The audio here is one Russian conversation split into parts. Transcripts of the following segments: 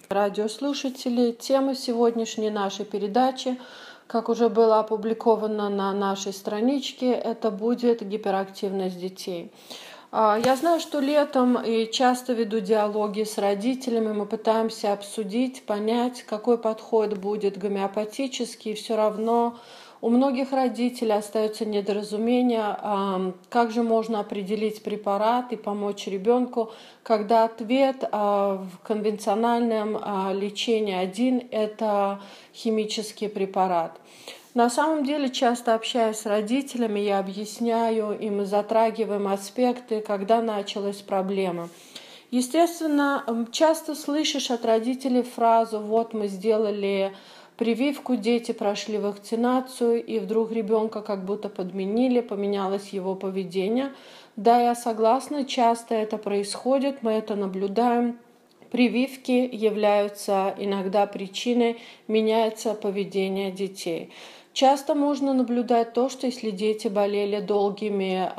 Радиослушатели, тема сегодняшней нашей передачи, как уже было опубликовано на нашей страничке, это будет гиперактивность детей. Я знаю, что летом и часто веду диалоги с родителями, мы пытаемся обсудить, понять, какой подход будет гомеопатический, все равно у многих родителей остается недоразумение, как же можно определить препарат и помочь ребенку, когда ответ в конвенциональном лечении один – это химический препарат. На самом деле, часто общаясь с родителями, я объясняю, и мы затрагиваем аспекты, когда началась проблема. Естественно, часто слышишь от родителей фразу «вот мы сделали прививку, дети прошли вакцинацию, и вдруг ребенка как будто подменили, поменялось его поведение». Да, я согласна, часто это происходит, мы это наблюдаем. Прививки являются иногда причиной, меняется поведение детей. Часто можно наблюдать то, что если дети болели долгими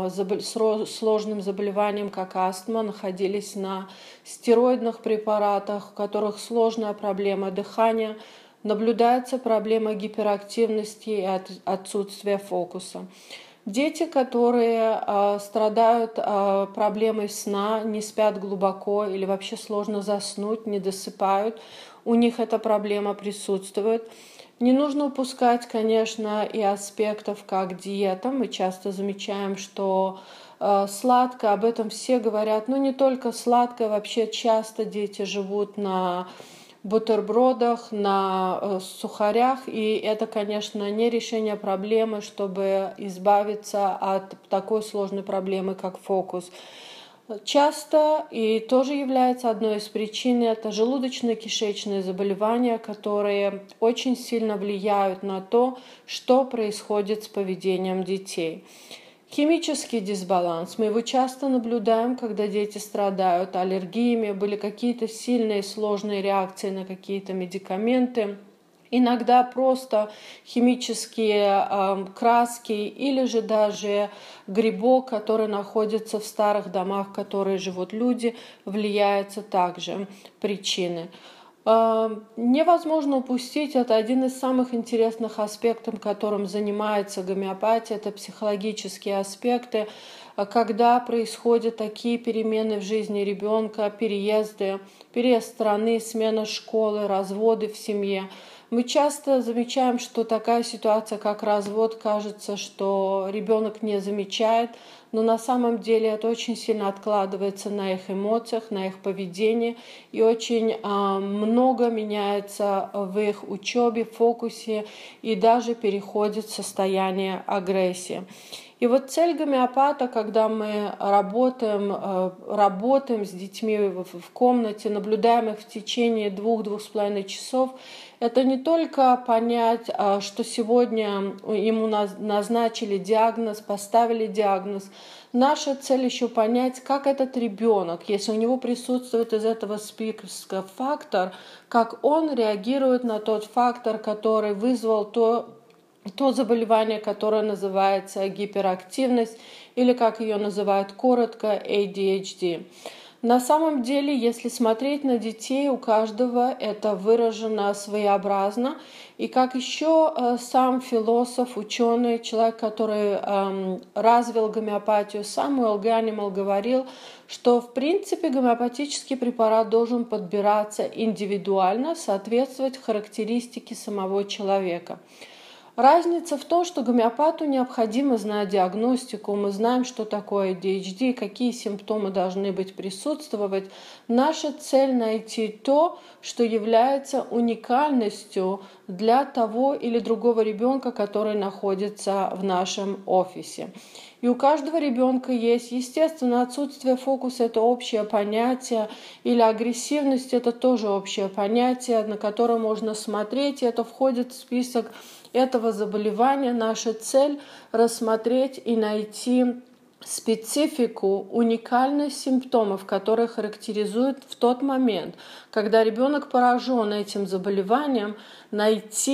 сложным заболеванием, как астма, находились на стероидных препаратах, у которых сложная проблема дыхания, наблюдается проблема гиперактивности и отсутствия фокуса. Дети, которые страдают проблемой сна, не спят глубоко или вообще сложно заснуть, не досыпают, у них эта проблема присутствует. Не нужно упускать, конечно, и аспектов, как диета. Мы часто замечаем, что сладкое, об этом все говорят, но не только сладкое, вообще часто дети живут на бутербродах, на сухарях, и это, конечно, не решение проблемы, чтобы избавиться от такой сложной проблемы, как фокус. Часто и тоже является одной из причин это желудочно-кишечные заболевания, которые очень сильно влияют на то, что происходит с поведением детей. Химический дисбаланс. Мы его часто наблюдаем, когда дети страдают аллергиями, были какие-то сильные сложные реакции на какие-то медикаменты. Иногда просто химические краски или же даже грибок, который находится в старых домах, в которых живут люди, влияются также причины. Невозможно упустить, это один из самых интересных аспектов, которым занимается гомеопатия, это психологические аспекты, когда происходят такие перемены в жизни ребенка, переезд страны, смена школы, разводы в семье. Мы часто замечаем, что такая ситуация, как развод, кажется, что ребенок не замечает, но на самом деле это очень сильно откладывается на их эмоциях, на их поведении, и очень много меняется в их учебе, фокусе, и даже переходит в состояние агрессии. И вот цель гомеопата, когда мы работаем с детьми в комнате, наблюдаем их в течение 2-2,5 часов, это не только понять, что сегодня ему назначили диагноз, поставили диагноз. Наша цель еще понять, как этот ребенок, если у него присутствует из этого списка фактор, как он реагирует на тот фактор, который вызвал то заболевание, которое называется гиперактивность, или как ее называют коротко ADHD. На самом деле, если смотреть на детей, у каждого это выражено своеобразно. И как еще сам философ, ученый, человек, который развил гомеопатию, Самуэл Ганимал говорил, что в принципе гомеопатический препарат должен подбираться индивидуально, соответствовать характеристике самого человека. Разница в том, что гомеопату необходимо знать диагностику, мы знаем, что такое ADHD, какие симптомы должны быть присутствовать. Наша цель найти то, что является уникальностью для того или другого ребенка, который находится в нашем офисе. И у каждого ребенка есть, естественно, отсутствие фокуса – это общее понятие, или агрессивность – это тоже общее понятие, на которое можно смотреть, и это входит в список этого заболевания. Наша цель – рассмотреть и найти специфику, уникальность симптомов, которые характеризуют в тот момент, когда ребенок поражен этим заболеванием, найти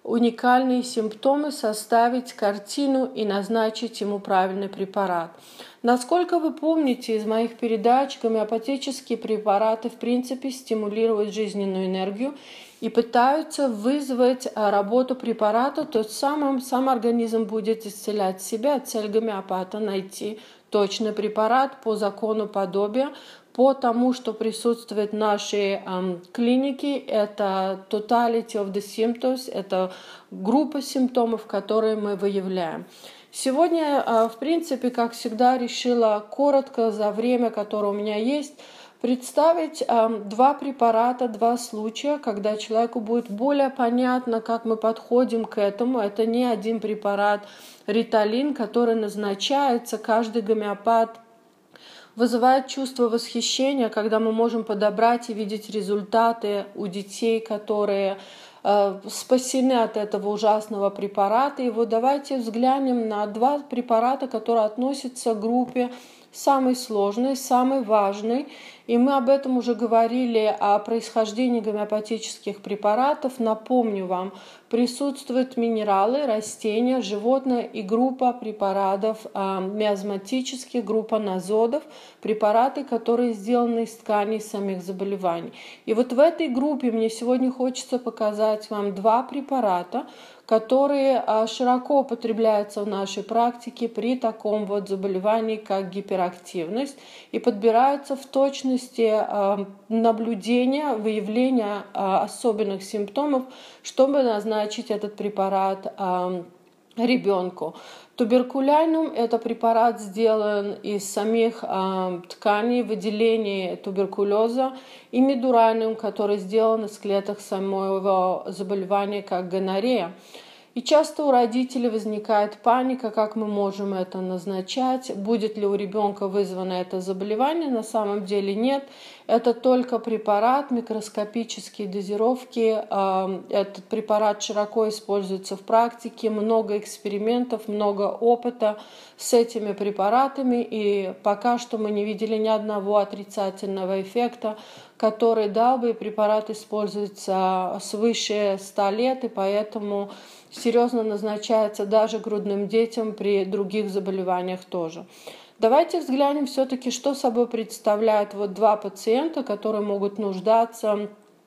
уникальные симптомы, составить картину и назначить ему правильный препарат. Насколько вы помните из моих передач, гомеопатические препараты в принципе стимулируют жизненную энергию и пытаются вызвать работу препарата, то самым сам организм будет исцелять себя. Цель гомеопата — найти точный препарат по закону подобия, по тому, что присутствует в нашей клинике. Это totality of the symptoms, это группа симптомов, которые мы выявляем. Сегодня, в принципе, как всегда, решила коротко за время, которое у меня есть, представить два препарата, два случая, когда человеку будет более понятно, как мы подходим к этому. Это не один препарат Риталин, который назначается. Каждый гомеопат вызывает чувство восхищения, когда мы можем подобрать и видеть результаты у детей, которые спасены от этого ужасного препарата. И вот давайте взглянем на два препарата, которые относятся к группе самый сложный, самый важный. И мы об этом уже говорили, о происхождении гомеопатических препаратов. Напомню вам, присутствуют минералы, растения, животные и группа препаратов миазматических, группа нозодов, препараты, которые сделаны из тканей самих заболеваний. И вот в этой группе мне сегодня хочется показать вам два препарата, которые широко употребляются в нашей практике при таком вот заболевании, как гиперактивность, и подбираются в точности наблюдения, выявления особенных симптомов, чтобы назначить этот препарат ребенку. Туберкулянум – это препарат, сделан из самих тканей выделения туберкулеза, и медураниум, который сделан из клеток самого заболевания, как гонорея. И часто у родителей возникает паника, как мы можем это назначать, будет ли у ребенка вызвано это заболевание. На самом деле нет, это только препарат, микроскопические дозировки. Этот препарат широко используется в практике, много экспериментов, много опыта с этими препаратами, и пока что мы не видели ни одного отрицательного эффекта, который дал бы. Препарат используется свыше 100 лет, и поэтому серьезно назначается даже грудным детям при других заболеваниях тоже. Давайте взглянем все-таки, что собой представляют вот два пациента, которые могут нуждаться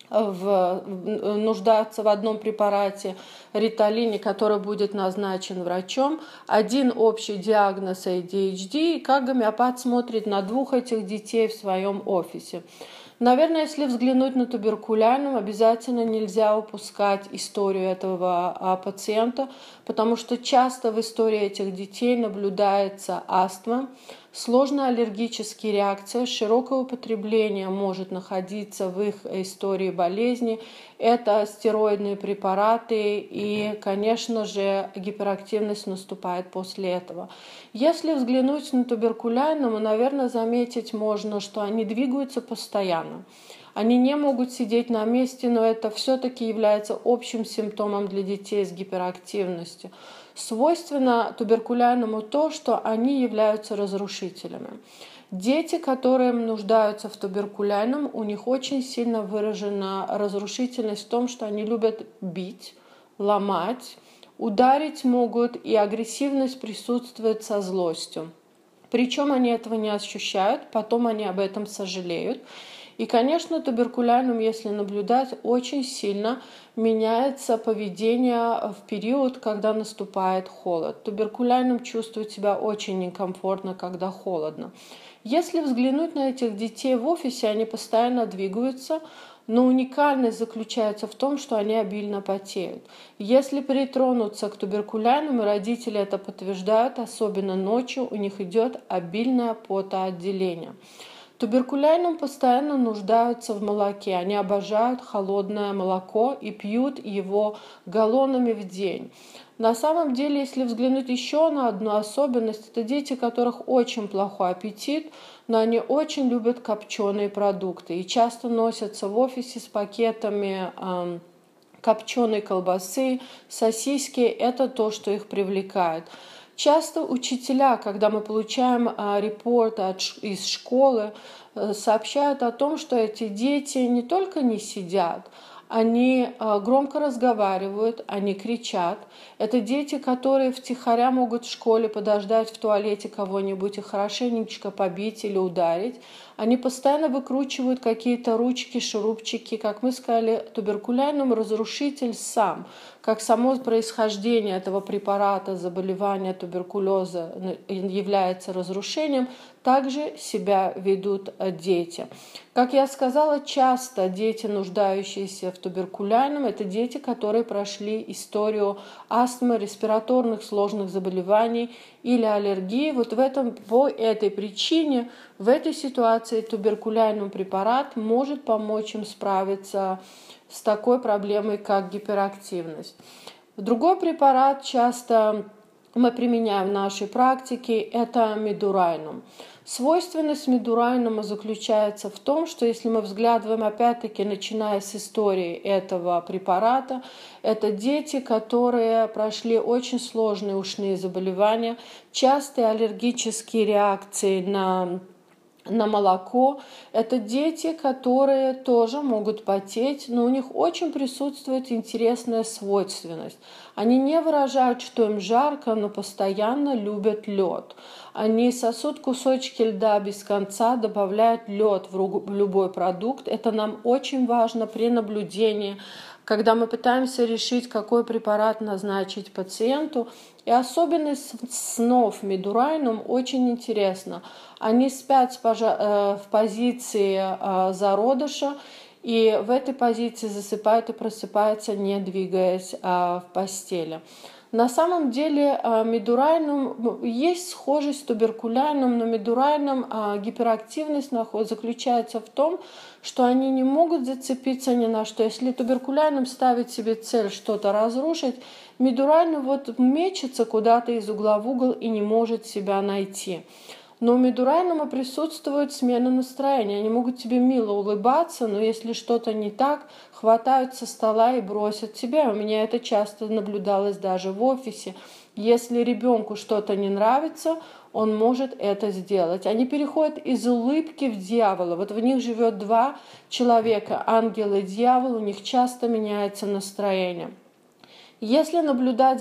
в одном препарате Риталине, который будет назначен врачом. Один общий диагноз ADHD, и как гомеопат смотрит на двух этих детей в своем офисе. Наверное, если взглянуть на туберкулянум, обязательно нельзя упускать историю этого пациента, потому что часто в истории этих детей наблюдается астма, сложная аллергическая реакция, широкое употребление может находиться в их истории болезни. Это стероидные препараты, и, конечно же, гиперактивность наступает после этого. Если взглянуть на туберкулянум, наверное, заметить можно, что они двигаются постоянно. Они не могут сидеть на месте, но это все-таки является общим симптомом для детей с гиперактивностью. Свойственно туберкулянуму то, что они являются разрушителями. Дети, которые нуждаются в туберкулянум, у них очень сильно выражена разрушительность в том, что они любят бить, ломать, ударить могут, и агрессивность присутствует со злостью. Причем они этого не ощущают, потом они об этом сожалеют. И, конечно, туберкулянум, если наблюдать, очень сильно меняется поведение в период, когда наступает холод. Туберкулянум чувствует себя очень некомфортно, когда холодно. Если взглянуть на этих детей в офисе, они постоянно двигаются, но уникальность заключается в том, что они обильно потеют. Если притронуться к туберкулянуму, родители это подтверждают, особенно ночью у них идет обильное потоотделение. Туберкулянум постоянно нуждаются в молоке. Они обожают холодное молоко и пьют его галлонами в день. На самом деле, если взглянуть еще на одну особенность, это дети, у которых очень плохой аппетит, но они очень любят копченые продукты и часто носятся в офисе с пакетами копченой колбасы, сосиски. Это то, что их привлекает. Часто учителя, когда мы получаем репорт из школы, сообщают о том, что эти дети не только не сидят, они громко разговаривают, они кричат. Это дети, которые втихаря могут в школе подождать в туалете кого-нибудь и хорошенечко побить или ударить. Они постоянно выкручивают какие-то ручки, шурупчики. Как мы сказали, туберкулянум разрушитель сам. Как само происхождение этого препарата, заболевания туберкулеза является разрушением, также себя ведут дети. Как я сказала, часто дети, нуждающиеся в туберкулянум, это дети, которые прошли историю астмы, респираторных сложных заболеваний или аллергии. Вот по этой причине, в этой ситуации туберкулянум препарат может помочь им справиться с такой проблемой, как гиперактивность. Другой препарат часто мы применяем в нашей практике – это медурайнум. Свойственность медурайнума заключается в том, что если мы взглядываем, опять-таки, начиная с истории этого препарата, это дети, которые прошли очень сложные ушные заболевания, частые аллергические реакции на молоко. Это дети, которые тоже могут потеть, но у них очень присутствует интересная свойственность. Они не выражают, что им жарко, но постоянно любят лед. Они сосут кусочки льда без конца, добавляют лед в любой продукт. Это нам очень важно при наблюдении, когда мы пытаемся решить, какой препарат назначить пациенту. И особенность снов медурайнум очень интересна. Они спят в позиции зародыша, и в этой позиции засыпают и просыпаются, не двигаясь в постели. На самом деле медурайнум есть схожесть с туберкулянум, но медурайнум гиперактивность заключается в том, что они не могут зацепиться ни на что. Если туберкулянум ставит себе цель что-то разрушить, медурайнум мечется куда-то из угла в угол и не может себя найти. Но у медурайнума присутствует смена настроения. Они могут тебе мило улыбаться, но если что-то не так, хватают со стола и бросят тебя. У меня это часто наблюдалось даже в офисе. Если ребенку что-то не нравится, он может это сделать. Они переходят из улыбки в дьявола. В них живет два человека, ангел и дьявол, у них часто меняется настроение. Если наблюдать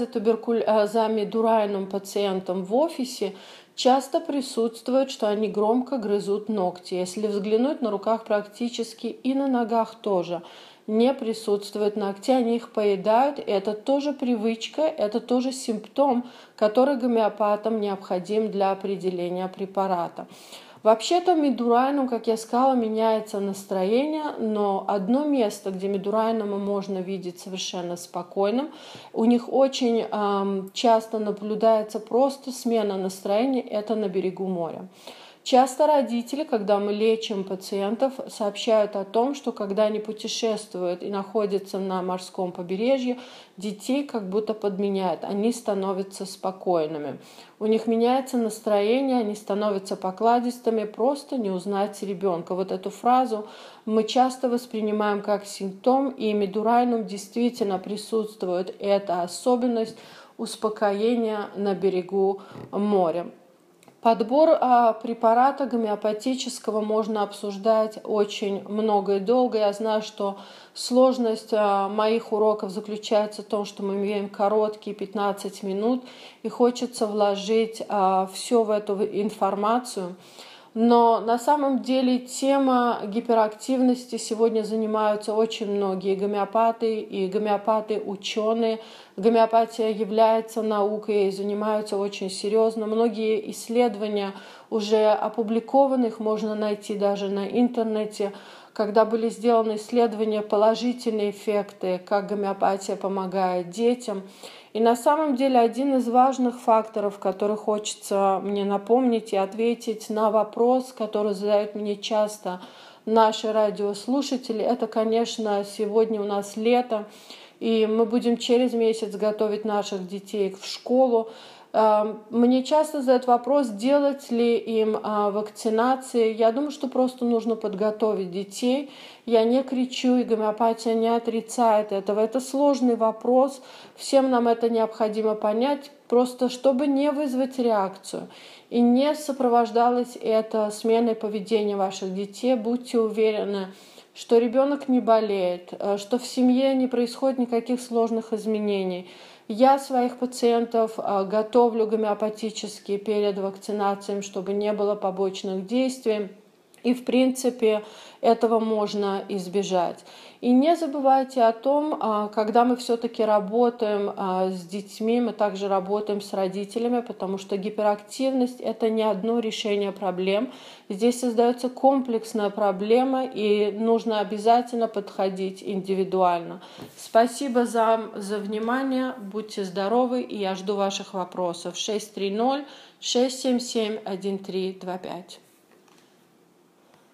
за медурайнум пациентом в офисе, часто присутствует, что они громко грызут ногти. Если взглянуть, на руках практически и на ногах тоже не присутствуют ногти, они их поедают. Это тоже привычка, это тоже симптом, который гомеопатам необходим для определения препарата. Вообще-то медурайнум, как я сказала, меняется настроение, но одно место, где медурайнума можно видеть совершенно спокойным, у них очень часто наблюдается просто смена настроения, это на берегу моря. Часто родители, когда мы лечим пациентов, сообщают о том, что когда они путешествуют и находятся на морском побережье, детей как будто подменяют, они становятся спокойными. У них меняется настроение, они становятся покладистыми, просто не узнать ребенка. Эту фразу мы часто воспринимаем как симптом, и медурайнум действительно присутствует. Это особенность успокоения на берегу моря. Подбор препарата гомеопатического можно обсуждать очень много и долго. Я знаю, что сложность моих уроков заключается в том, что мы имеем короткие 15 минут, и хочется вложить все в эту информацию. Но на самом деле тема гиперактивности сегодня занимаются очень многие гомеопаты и гомеопаты-ученые. Гомеопатия является наукой и занимаются очень серьезно. Многие исследования уже опубликованы, их можно найти даже на интернете, когда были сделаны исследования, положительные эффекты, как гомеопатия помогает детям. И на самом деле один из важных факторов, который хочется мне напомнить и ответить на вопрос, который задают мне часто наши радиослушатели, это, конечно, сегодня у нас лето, и мы будем через месяц готовить наших детей в школу. Мне часто задают вопрос, делать ли им вакцинации. Я думаю, что просто нужно подготовить детей. Я не кричу, и гомеопатия не отрицает этого. Это сложный вопрос. Всем нам это необходимо понять, просто чтобы не вызвать реакцию. И не сопровождалось это сменой поведения ваших детей. Будьте уверены, что ребенок не болеет, что в семье не происходит никаких сложных изменений. Я своих пациентов готовлю гомеопатически перед вакцинацией, чтобы не было побочных действий. И, в принципе, этого можно избежать. И не забывайте о том, когда мы все-таки работаем с детьми, мы также работаем с родителями, потому что гиперактивность – это не одно решение проблем. Здесь создается комплексная проблема, и нужно обязательно подходить индивидуально. Спасибо за внимание, будьте здоровы, и я жду ваших вопросов. 630-677-1325.